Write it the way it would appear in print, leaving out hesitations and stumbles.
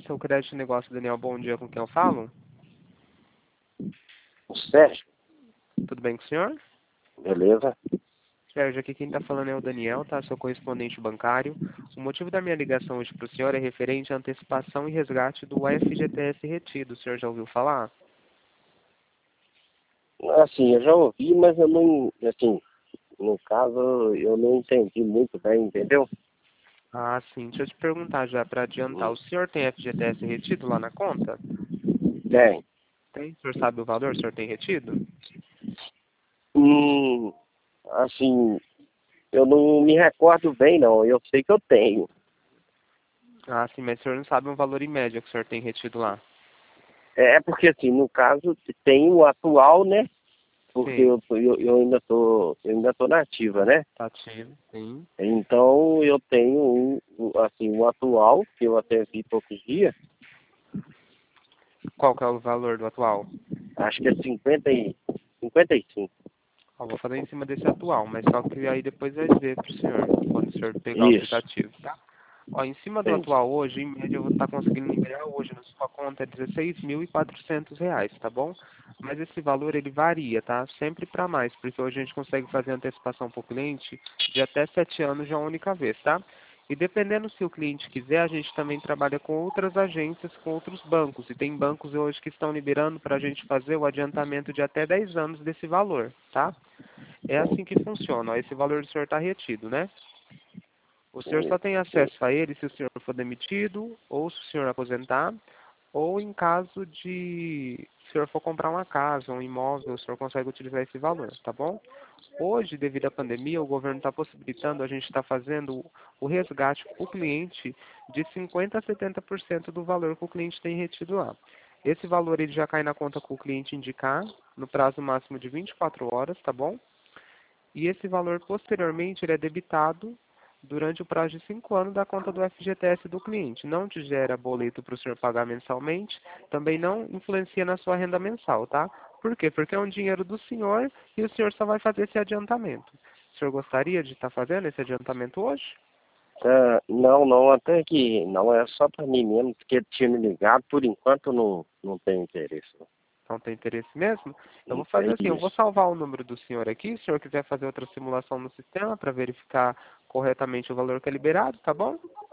seu crédito de negócio, Daniel. Bom dia, com quem eu falo? O Sérgio, Tudo bem com o senhor? beleza? Sérgio, aqui quem está falando é o Daniel, tá? Seu correspondente bancário. O motivo da minha ligação hoje para o senhor é referente à antecipação e resgate do FGTS retido. O senhor já ouviu falar? Assim, eu já ouvi, mas eu não, assim, no caso, eu não entendi muito bem, entendeu? Ah, sim. Deixa eu te perguntar já para adiantar. O senhor tem FGTS retido lá na conta? Tem. Tem? O senhor sabe o valor que o senhor tem retido? Assim, eu não me recordo bem, não. Eu sei que eu tenho. Ah, sim, mas o senhor não sabe um valor em média que o senhor tem retido lá? É porque, assim, no caso, tem o atual, né? Porque Sim. eu ainda tô na ativa, né? Tá ativo, sim. Então, eu tenho assim, o atual, que eu até vi poucos dias, Qual que é o valor do atual? acho que é 55. Ó, vou fazer em cima desse atual, mas só que aí depois vai ver pro senhor, quando o senhor pegar o Isso, aplicativo, tá? Ó, em cima do entendi. atual hoje, em média eu vou estar conseguindo liberar hoje na sua conta é R$ 16.400, tá bom? Mas esse valor ele varia, tá? Sempre para mais, porque hoje a gente consegue fazer antecipação para o cliente de até 7 anos de uma única vez, tá? E dependendo se o cliente quiser, a gente também trabalha com outras agências, com outros bancos. E tem bancos hoje que estão liberando para a gente fazer o adiantamento de até 10 anos desse valor, tá? É assim que funciona, ó, esse valor do senhor está retido, né? O senhor só tem acesso a ele se o senhor for demitido, ou se o senhor aposentar, ou em caso de se o senhor for comprar uma casa, um imóvel, o senhor consegue utilizar esse valor, tá bom? Hoje, devido à pandemia, o governo está possibilitando, a gente está fazendo o resgate para o cliente de 50% a 70% do valor que o cliente tem retido lá. Esse valor ele já cai na conta que o cliente indicar, no prazo máximo de 24 horas, tá bom? E esse valor, posteriormente, ele é debitado durante o prazo de 5 anos da conta do FGTS do cliente. Não te gera boleto para o senhor pagar mensalmente, também não influencia na sua renda mensal, tá? Por quê? Porque é um dinheiro do senhor e o senhor só vai fazer esse adiantamento. O senhor gostaria de estar fazendo esse adiantamento hoje? Não, não, até que não é só para mim mesmo, porque ele tinha me ligado, por enquanto não tem interesse. Não. Não tem interesse mesmo? Eu vou É fazer assim, eu vou isso. salvar o número do senhor aqui, se o senhor quiser fazer outra simulação no sistema para verificar corretamente o valor que é liberado, tá bom?